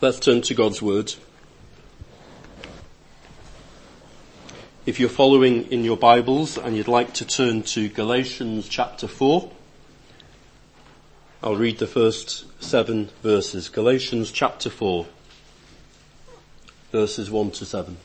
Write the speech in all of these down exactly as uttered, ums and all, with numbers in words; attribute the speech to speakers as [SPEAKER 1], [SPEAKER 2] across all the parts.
[SPEAKER 1] Let's turn to God's Word. If you're following in your Bibles and you'd like to turn to Galatians chapter four, I'll read the first seven verses. Galatians chapter four, verses one to seven.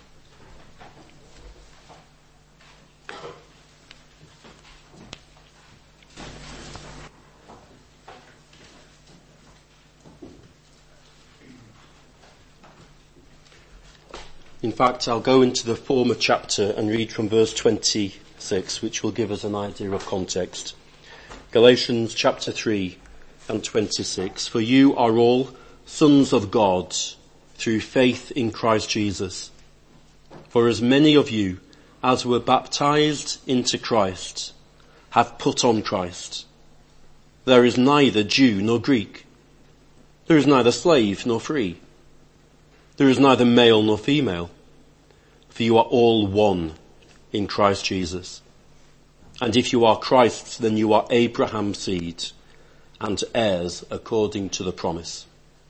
[SPEAKER 1] In fact, I'll go into the former chapter and read from verse twenty-six, which will give us an idea of context. Galatians chapter three and twenty-six. For you are all sons of God through faith in Christ Jesus. For as many of you as were baptized into Christ have put on Christ. There is neither Jew nor Greek. There is neither slave nor free. There is neither male nor female, for you are all one in Christ Jesus. And if you are Christ's, then you are Abraham's seed and heirs according to the promise.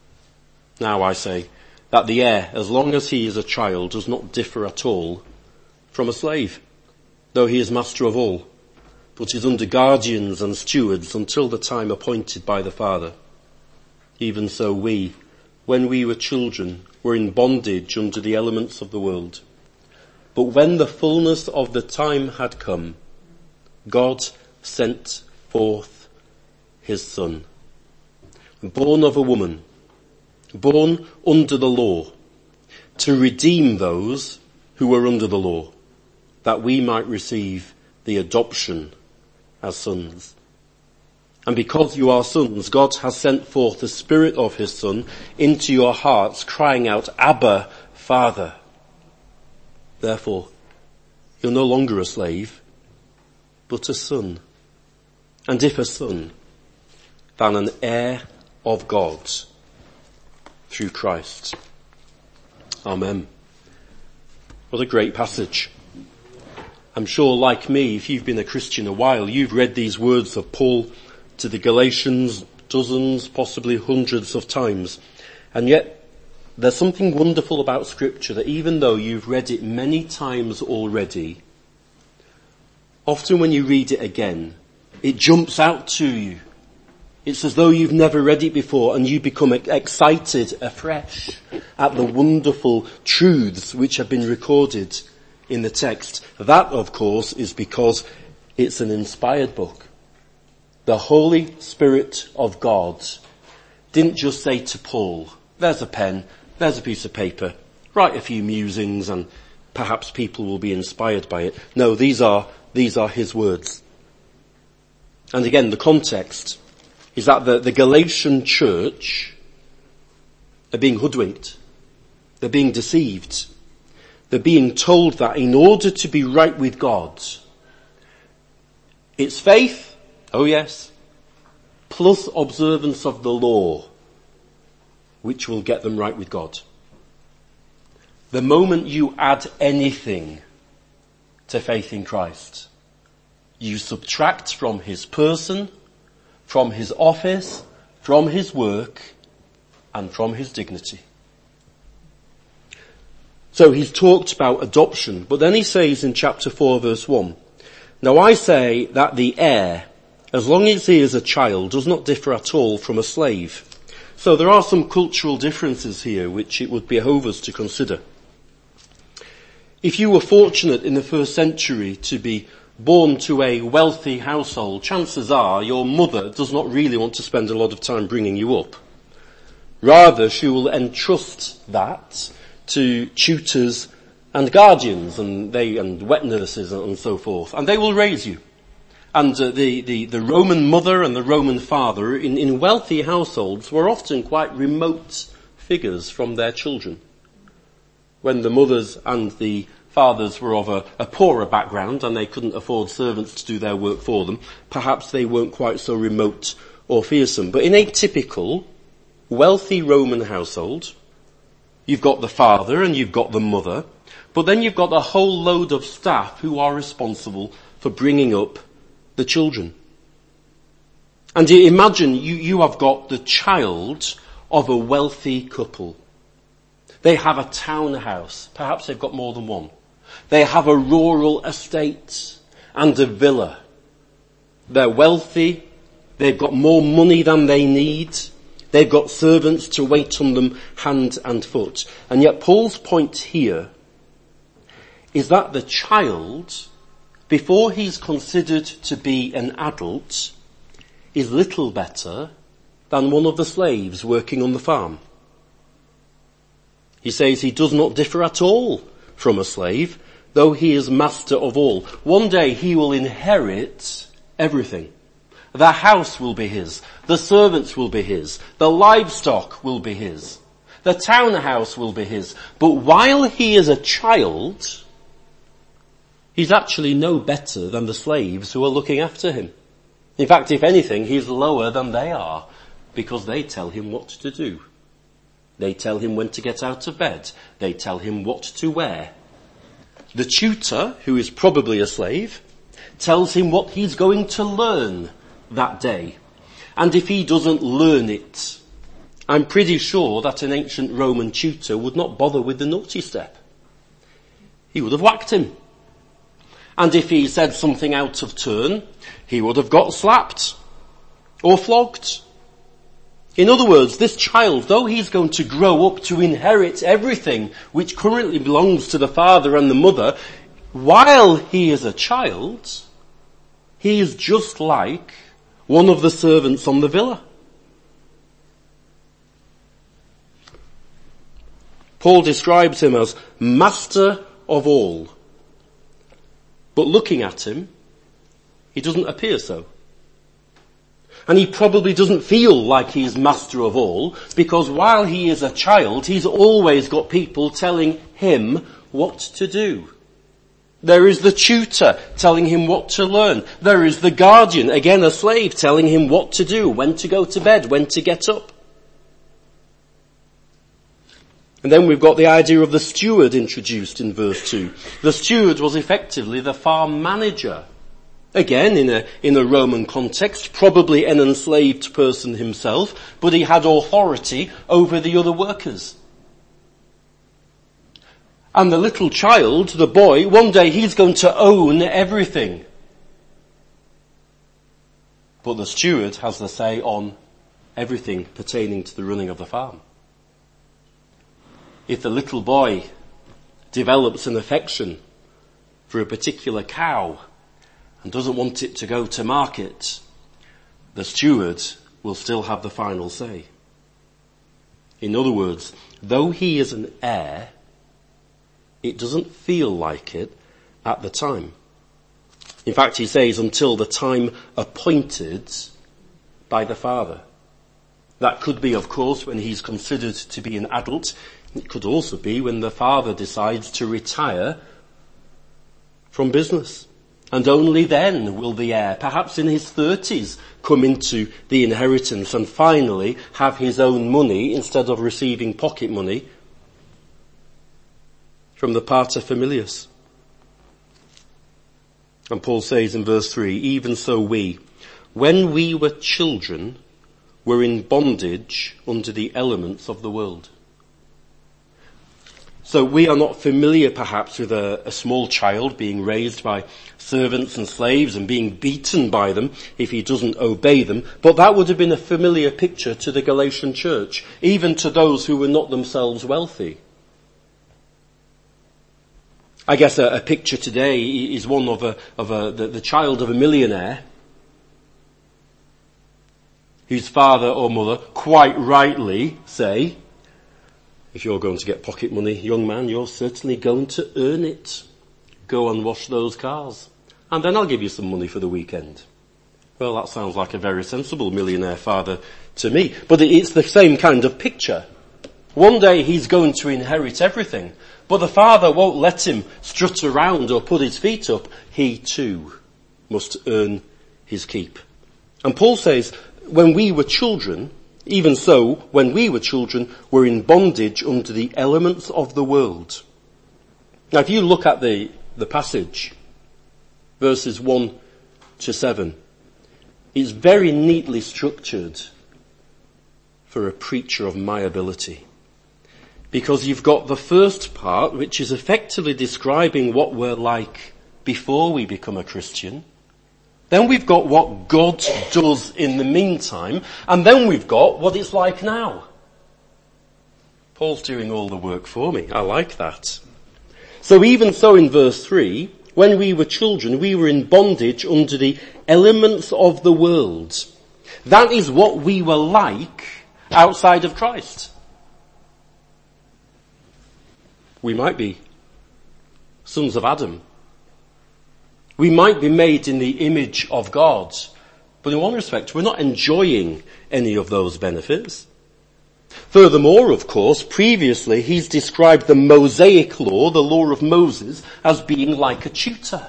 [SPEAKER 1] Now I say that the heir, as long as he is a child, does not differ at all from a slave, though he is master of all, but is under guardians and stewards until the time appointed by the Father. Even so we, when we were children, were in bondage under the elements of the world. But when the fullness of the time had come, God sent forth his Son, born of a woman, born under the law, to redeem those who were under the law, that we might receive the adoption as sons. And because you are sons, God has sent forth the Spirit of his Son into your hearts, crying out, Abba, Father. Therefore, you're no longer a slave, but a son. And if a son, then an heir of God through Christ. Amen. What a great passage. I'm sure, like me, if you've been a Christian a while, you've read these words of Paul to the Galatians dozens, possibly hundreds of times. And yet, there's something wonderful about Scripture that even though you've read it many times already, often when you read it again, it jumps out to you. It's as though you've never read it before and you become excited afresh at the wonderful truths which have been recorded in the text. That, of course, is because it's an inspired book. The Holy Spirit of God didn't just say to Paul, there's a pen, there's a piece of paper, write a few musings and perhaps people will be inspired by it. No, these are, these are his words. And again, the context is that the, the Galatian church are being hoodwinked. They're being deceived. They're being told that in order to be right with God, it's faith, oh yes, plus observance of the law, which will get them right with God. The moment you add anything to faith in Christ, you subtract from his person, from his office, from his work, and from his dignity. So he's talked about adoption, but then he says in chapter four verse one, now I say that the heir, as long as he is a child, does not differ at all from a slave. So there are some cultural differences here which it would behove us to consider. If you were fortunate in the first century to be born to a wealthy household, chances are your mother does not really want to spend a lot of time bringing you up. Rather, she will entrust that to tutors and guardians and they and wet nurses and so forth, and they will raise you. And uh, the, the, the Roman mother and the Roman father in, in wealthy households were often quite remote figures from their children. When the mothers and the fathers were of a, a poorer background and they couldn't afford servants to do their work for them, perhaps they weren't quite so remote or fearsome. But in a typical wealthy Roman household, you've got the father and you've got the mother, but then you've got a whole load of staff who are responsible for bringing up the children. And you imagine you, you have got the child of a wealthy couple. They have a townhouse. Perhaps they've got more than one. They have a rural estate and a villa. They're wealthy. They've got more money than they need. They've got servants to wait on them hand and foot. And yet Paul's point here is that the child, before he's considered to be an adult, is little better than one of the slaves working on the farm. He says he does not differ at all from a slave, though he is master of all. One day he will inherit everything. The house will be his. The servants will be his. The livestock will be his. The townhouse will be his. But while he is a child, he's actually no better than the slaves who are looking after him. In fact, if anything, he's lower than they are, because they tell him what to do. They tell him when to get out of bed. They tell him what to wear. The tutor, who is probably a slave, tells him what he's going to learn that day. And if he doesn't learn it, I'm pretty sure that an ancient Roman tutor would not bother with the naughty step. He would have whacked him. And if he said something out of turn, he would have got slapped or flogged. In other words, this child, though he's going to grow up to inherit everything which currently belongs to the father and the mother, while he is a child, he is just like one of the servants on the villa. Paul describes him as master of all. But looking at him, he doesn't appear so. And he probably doesn't feel like he's master of all, because while he is a child, he's always got people telling him what to do. There is the tutor telling him what to learn. There is the guardian, again a slave, telling him what to do, when to go to bed, when to get up. And then we've got the idea of the steward introduced in verse two. The steward was effectively the farm manager. Again, in a, in a Roman context, probably an enslaved person himself, but he had authority over the other workers. And the little child, the boy, one day he's going to own everything. But the steward has the say on everything pertaining to the running of the farm. If the little boy develops an affection for a particular cow and doesn't want it to go to market, the steward will still have the final say. In other words, though he is an heir, it doesn't feel like it at the time. In fact, he says until the time appointed by the father. That could be, of course, when he's considered to be an adult. It could also be when the father decides to retire from business. And only then will the heir, perhaps in his thirties, come into the inheritance and finally have his own money instead of receiving pocket money from the paterfamilias. And Paul says in verse three, even so we, when we were children, were in bondage under the elements of the world. So we are not familiar perhaps with a, a small child being raised by servants and slaves and being beaten by them if he doesn't obey them, but that would have been a familiar picture to the Galatian church, even to those who were not themselves wealthy. I guess a, a picture today is one of a, of a, the, the child of a millionaire whose father or mother quite rightly say, if you're going to get pocket money, young man, you're certainly going to earn it. Go and wash those cars. And then I'll give you some money for the weekend. Well, that sounds like a very sensible millionaire father to me. But it's the same kind of picture. One day he's going to inherit everything. But the father won't let him strut around or put his feet up. He too must earn his keep. And Paul says, when we were children, even so, when we were children, we're in bondage under the elements of the world. Now, if you look at the, the passage, verses one to seven, it's very neatly structured for a preacher of my ability. Because you've got the first part, which is effectively describing what we're like before we become a Christian. Then we've got what God does in the meantime. And then we've got what it's like now. Paul's doing all the work for me. I like that. So even so in verse three, when we were children, we were in bondage under the elements of the world. That is what we were like outside of Christ. We might be sons of Adam. We might be made in the image of God. But in one respect, we're not enjoying any of those benefits. Furthermore, of course, previously he's described the Mosaic law, the law of Moses, as being like a tutor.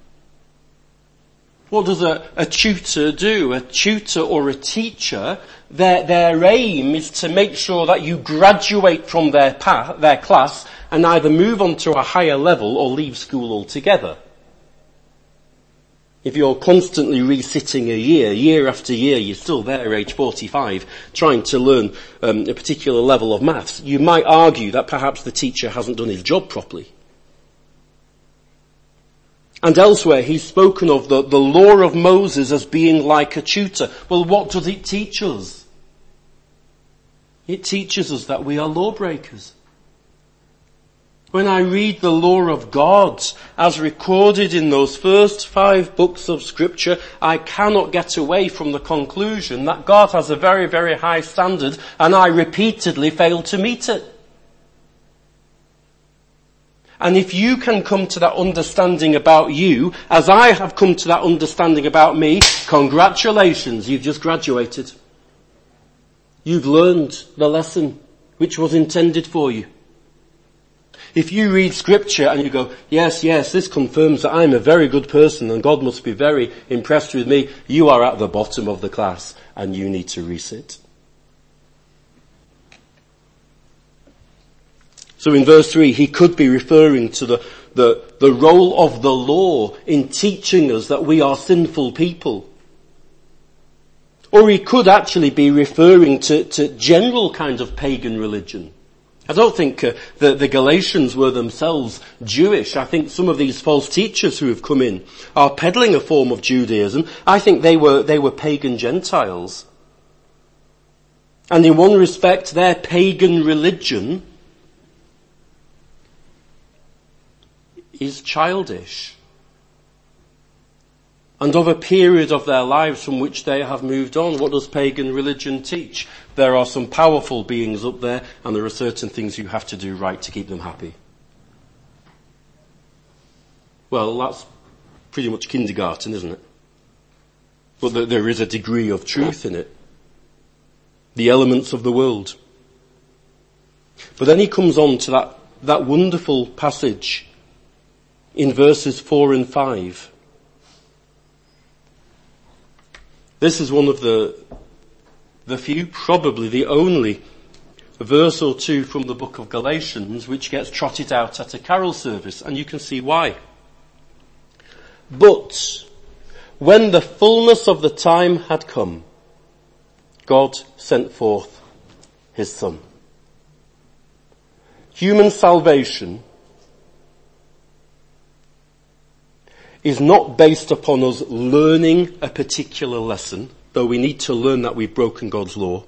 [SPEAKER 1] What does a, a tutor do? A tutor or a teacher, their, their aim is to make sure that you graduate from their path, their class and either move on to a higher level or leave school altogether. If you're constantly resitting a year, year after year, you're still there, age forty-five, trying to learn um, a particular level of maths, you might argue that perhaps the teacher hasn't done his job properly. And elsewhere, he's spoken of the, the law of Moses as being like a tutor. Well, what does it teach us? It teaches us that we are lawbreakers. When I read the law of God as recorded in those first five books of Scripture, I cannot get away from the conclusion that God has a very, very high standard and I repeatedly fail to meet it. And if you can come to that understanding about you, as I have come to that understanding about me, congratulations, you've just graduated. You've learned the lesson which was intended for you. If you read Scripture and you go, yes, yes, this confirms that I'm a very good person and God must be very impressed with me, you are at the bottom of the class and you need to resit. So in verse three, he could be referring to the, the, the role of the law in teaching us that we are sinful people. Or he could actually be referring to, to general kind of pagan religion. I don't think uh, the, the Galatians were themselves Jewish. I think some of these false teachers who have come in are peddling a form of Judaism. I think they were, they were pagan Gentiles. And in one respect, their pagan religion is childish. And of a period of their lives from which they have moved on, what does pagan religion teach? There are some powerful beings up there and there are certain things you have to do right to keep them happy. Well, that's pretty much kindergarten, isn't it? But there is a degree of truth in it. The elements of the world. But then he comes on to that, that wonderful passage in verses four and five. This is one of the, the few, probably the only verse or two from the book of Galatians which gets trotted out at a carol service, and you can see why. But when the fullness of the time had come, God sent forth his Son. Human salvation is not based upon us learning a particular lesson, though we need to learn that we've broken God's law.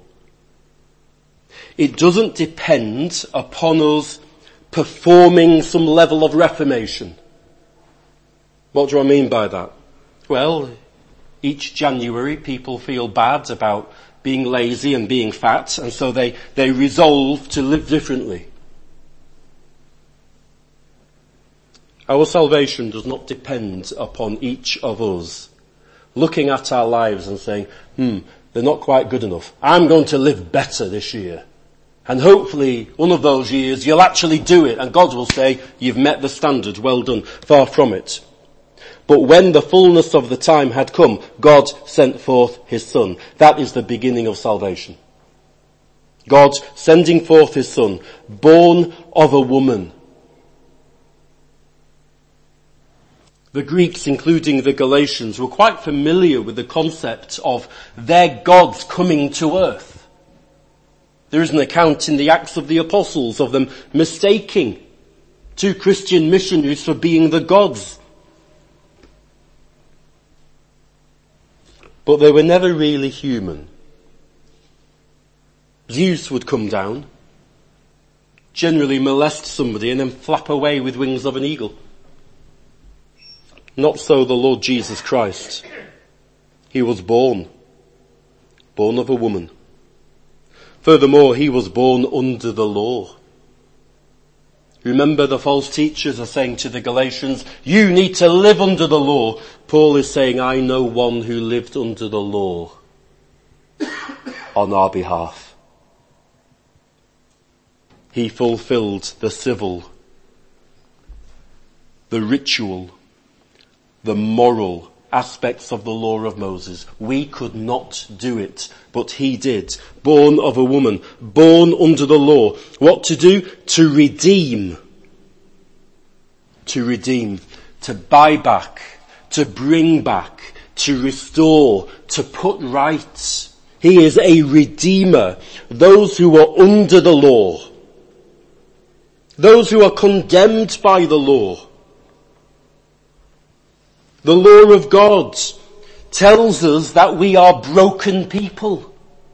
[SPEAKER 1] It doesn't depend upon us performing some level of reformation. What do I mean by that? Well, each January people feel bad about being lazy and being fat, and so they, they resolve to live differently. Our salvation does not depend upon each of us looking at our lives and saying, hmm, they're not quite good enough. I'm going to live better this year. And hopefully one of those years you'll actually do it and God will say, you've met the standard, well done. Far from it. But when the fullness of the time had come, God sent forth his Son. That is the beginning of salvation. God sending forth his Son, born of a woman. The Greeks, including the Galatians, were quite familiar with the concept of their gods coming to earth. There is an account in the Acts of the Apostles of them mistaking two Christian missionaries for being the gods. But they were never really human. Zeus would come down, generally molest somebody, and then flap away with wings of an eagle. Not so the Lord Jesus Christ. He was born, born of a woman. Furthermore, he was born under the law. Remember, the false teachers are saying to the Galatians, you need to live under the law. Paul is saying, I know one who lived under the law on our behalf. He fulfilled the civil, the ritual, the moral aspects of the law of Moses. We could not do it, but he did. Born of a woman, born under the law. What to do? To redeem. To redeem. To buy back. To bring back. To restore. To put right. He is a redeemer. Those who are under the law. Those who are condemned by the law. The law of God tells us that we are broken people.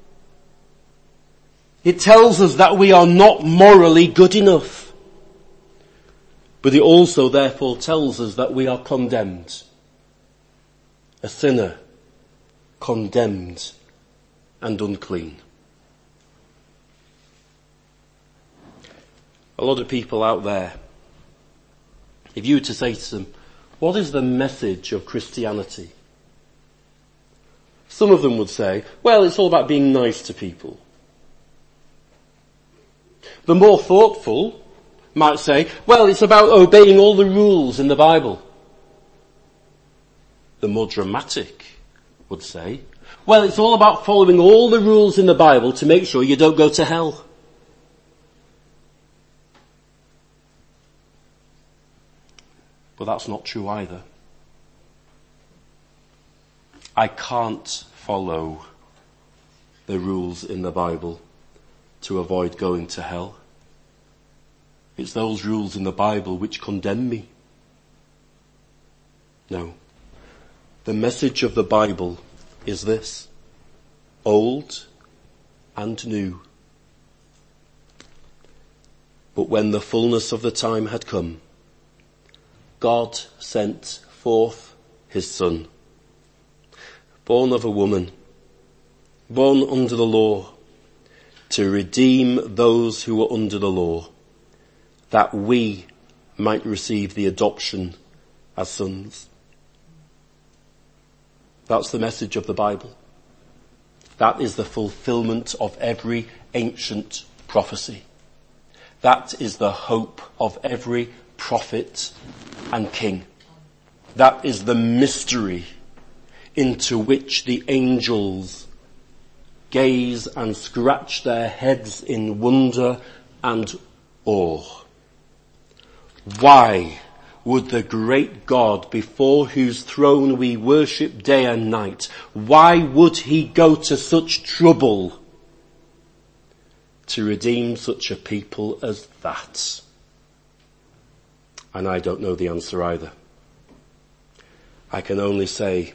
[SPEAKER 1] It tells us that we are not morally good enough. But it also therefore tells us that we are condemned. A sinner, condemned and unclean. A lot of people out there, if you were to say to them, what is the message of Christianity? Some of them would say, well, it's all about being nice to people. The more thoughtful might say, well, it's about obeying all the rules in the Bible. The more dramatic would say, well, it's all about following all the rules in the Bible to make sure you don't go to hell. But that's not true either. I can't follow the rules in the Bible to avoid going to hell. It's those rules in the Bible which condemn me. No. The message of the Bible is this: old and new. But when the fullness of the time had come, God sent forth his Son, born of a woman, born under the law, to redeem those who were under the law, that we might receive the adoption as sons. That's the message of the Bible. That is the fulfillment of every ancient prophecy. That is the hope of every prophet and king. That is the mystery into which the angels gaze and scratch their heads in wonder and awe. Why would the great God, before whose throne we worship day and night, why would he go to such trouble to redeem such a people as that? And I don't know the answer either. I can only say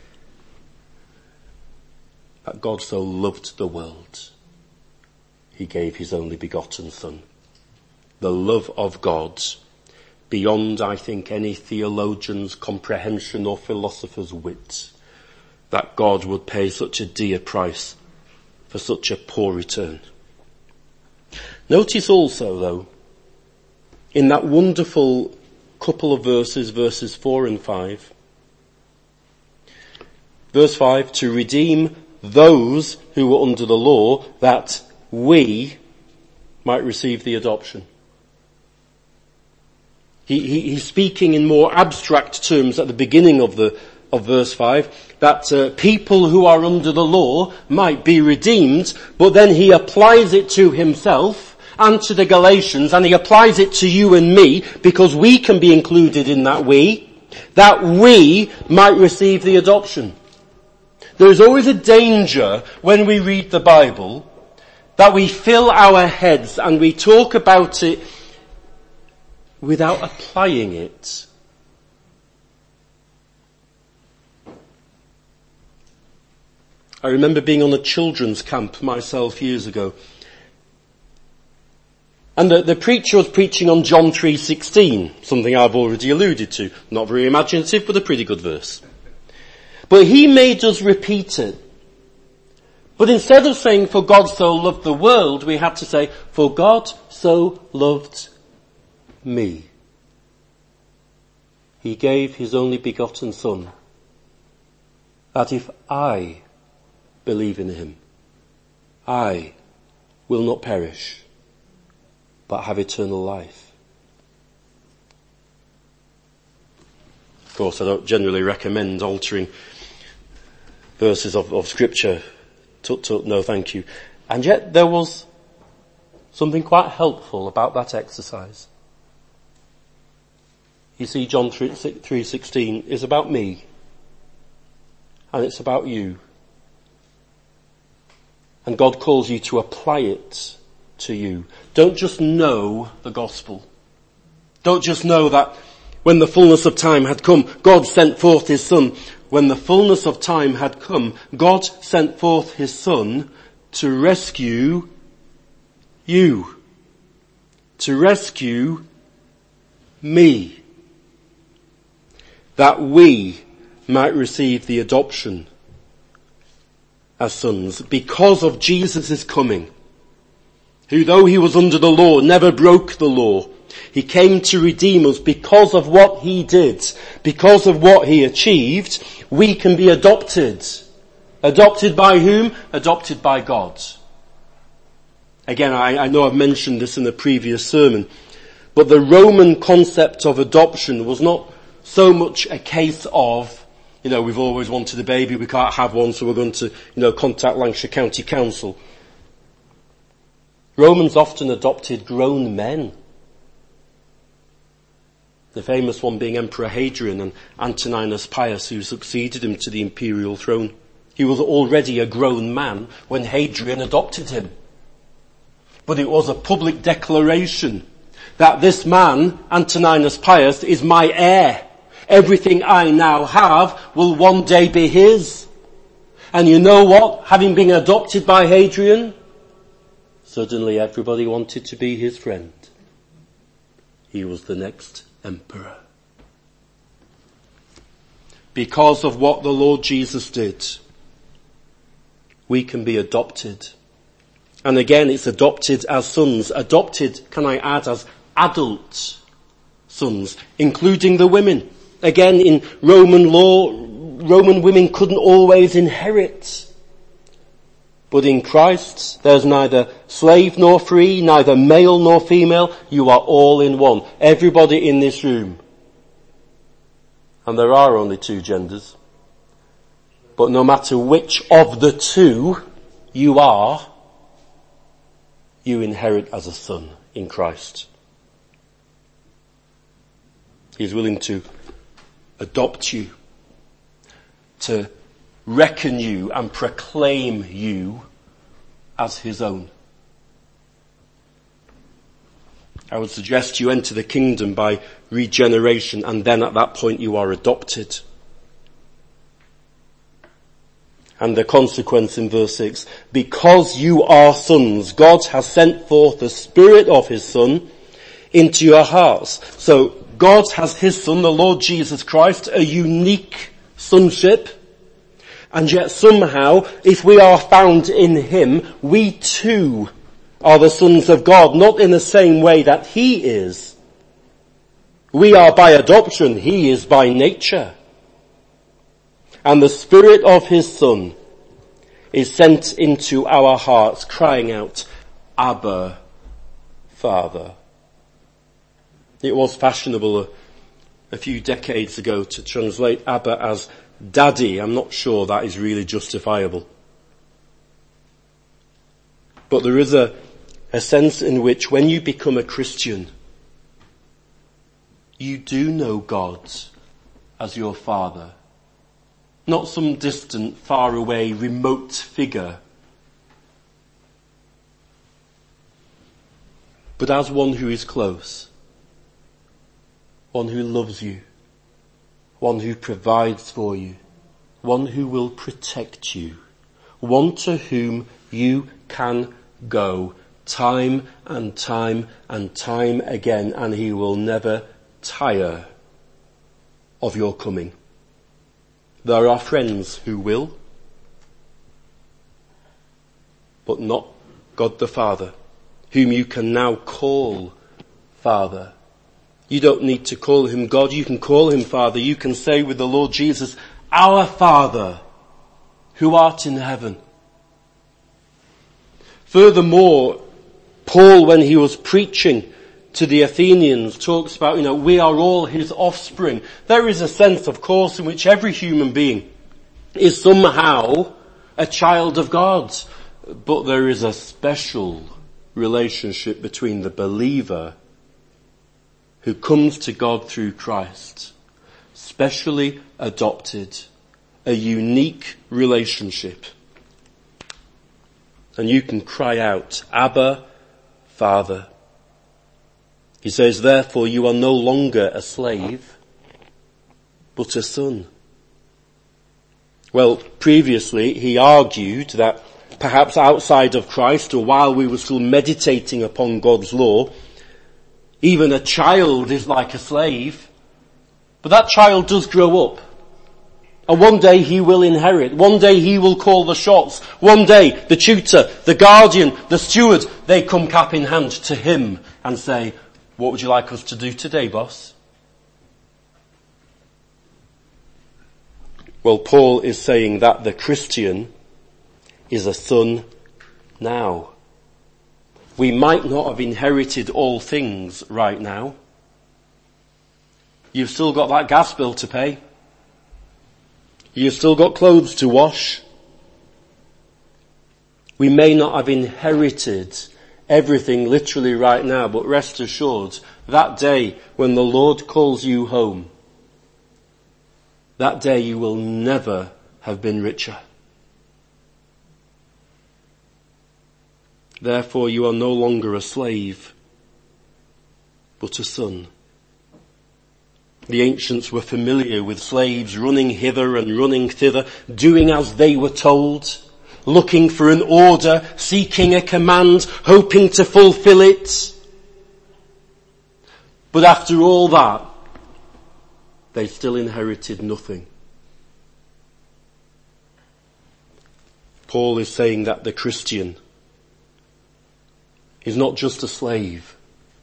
[SPEAKER 1] that God so loved the world, he gave his only begotten Son. The love of God, beyond, I think, any theologian's comprehension or philosopher's wit, that God would pay such a dear price for such a poor return. Notice also, though, in that wonderful couple of verses, verses four and five, verse five, to redeem those who were under the law, that we might receive the adoption. He, he, he's speaking in more abstract terms at the beginning of the of verse five, that uh, people who are under the law might be redeemed, but then he applies it to himself and to the Galatians, and he applies it to you and me, because we can be included in that we, that we might receive the adoption. There is always a danger when we read the Bible that we fill our heads and we talk about it without applying it. I remember being on a children's camp myself years ago. And the, the preacher was preaching on John three sixteen, something I've already alluded to. Not very imaginative, but a pretty good verse. But he made us repeat it. But instead of saying, for God so loved the world, we had to say, for God so loved me. He gave his only begotten Son, that if I believe in him, I will not perish, but have eternal life. Of course, I don't generally recommend altering verses of, of scripture. Tut, tut, no thank you. And yet there was something quite helpful about that exercise. You see, John three sixteen is about me, and it's about you. And God calls you to apply it to you. Don't just know the gospel. Don't just know that when the fullness of time had come, God sent forth his Son. When the fullness of time had come, God sent forth his Son to rescue you. To rescue me. That we might receive the adoption as sons because of Jesus' coming. Who, though he was under the law, never broke the law. He came to redeem us because of what he did, because of what he achieved. We can be adopted. Adopted by whom? Adopted by God. Again, I, I know I've mentioned this in a previous sermon, but the Roman concept of adoption was not so much a case of, you know, we've always wanted a baby, we can't have one, so we're going to, you know, contact Lancashire County Council. Romans often adopted grown men. The famous one being Emperor Hadrian and Antoninus Pius, who succeeded him to the imperial throne. He was already a grown man when Hadrian adopted him. But it was a public declaration that this man, Antoninus Pius, is my heir. Everything I now have will one day be his. And you know what? Having been adopted by Hadrian, suddenly everybody wanted to be his friend. He was the next emperor. Because of what the Lord Jesus did, we can be adopted. And again, it's adopted as sons. Adopted, can I add, as adult sons, including the women. Again, in Roman law, Roman women couldn't always inherit. But in Christ, there's neither slave nor free, neither male nor female. You are all in one. Everybody in this room. And there are only two genders. But no matter which of the two you are, you inherit as a son in Christ. He's willing to adopt you, to reckon you and proclaim you as his own. I would suggest you enter the kingdom by regeneration, and then at that point you are adopted. And the consequence in verse six, because you are sons, God has sent forth the Spirit of his Son into your hearts. So God has his Son, the Lord Jesus Christ, a unique sonship. And yet somehow, if we are found in him, we too are the sons of God, not in the same way that he is. We are by adoption, he is by nature. And the Spirit of his Son is sent into our hearts, crying out, Abba, Father. It was fashionable a, a few decades ago to translate Abba as Daddy. I'm not sure that is really justifiable. But there is a, a sense in which when you become a Christian, you do know God as your Father. Not some distant, far away, remote figure. but as one who is close, one who loves you, one who provides for you, one who will protect you, one to whom you can go time and time and time again, and he will never tire of your coming. There are friends who will, but not God the Father, whom you can now call Father. You don't need to call him God, you can call him Father. You can say with the Lord Jesus, our Father, who art in heaven. Furthermore, Paul, when he was preaching to the Athenians, talks about, you know, we are all his offspring. There is a sense, of course, in which every human being is somehow a child of God. But there is a special relationship between the believer who comes to God through Christ, specially adopted, a unique relationship. And you can cry out, Abba, Father. He says, therefore you are no longer a slave, but a son. Well, previously he argued that perhaps outside of Christ, or while we were still meditating upon God's law, even a child is like a slave. But that child does grow up. And one day he will inherit. One day he will call the shots. One day the tutor, the guardian, the steward, they come cap in hand to him and say, what would you like us to do today, boss? Well, Paul is saying that the Christian is a son now. We might not have inherited all things right now. You've still got that gas bill to pay. You've still got clothes to wash. We may not have inherited everything literally right now, but rest assured, that day when the Lord calls you home, that day you will never have been richer. Therefore you are no longer a slave, but a son. The ancients were familiar with slaves running hither and running thither, doing as they were told, looking for an order, seeking a command, hoping to fulfill it. But after all that, they still inherited nothing. Paul is saying that the Christian is not just a slave,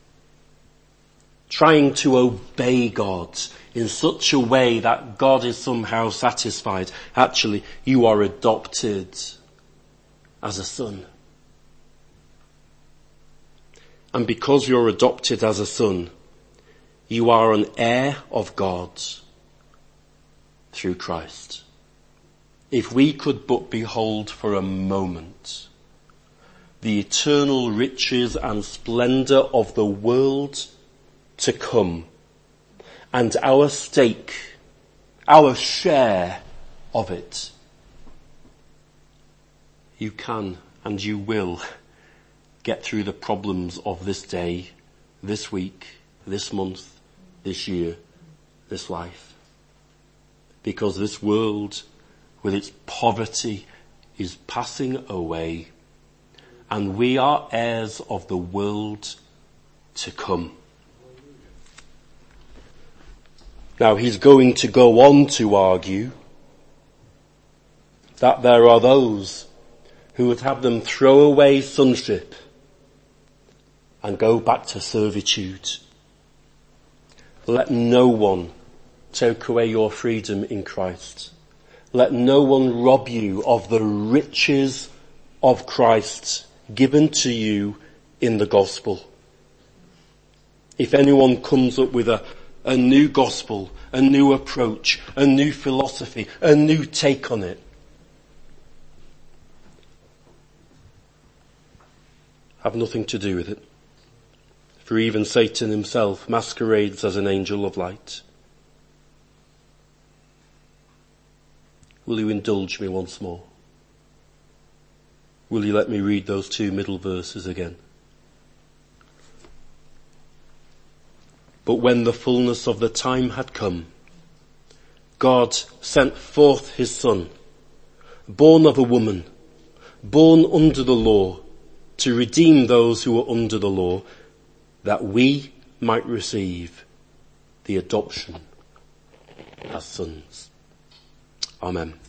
[SPEAKER 1] trying to obey God in such a way that God is somehow satisfied. Actually, you are adopted as a son. And because you're adopted as a son, you are an heir of God through Christ. If we could but behold for a moment the eternal riches and splendour of the world to come, and our stake, our share of it, you can and you will get through the problems of this day, this week, this month, this year, this life. Because this world, with its poverty, is passing away, and we are heirs of the world to come. Now he's going to go on to argue that there are those who would have them throw away sonship and go back to servitude. Let no one take away your freedom in Christ. Let no one rob you of the riches of Christ given to you in the gospel. If anyone comes up with a, a new gospel, a new approach, a new philosophy, a new take on it, have nothing to do with it. For even Satan himself masquerades as an angel of light. Will you indulge me once more? Will you let me read those two middle verses again? But when the fullness of the time had come, God sent forth his Son, born of a woman, born under the law, to redeem those who were under the law, that we might receive the adoption as sons. Amen.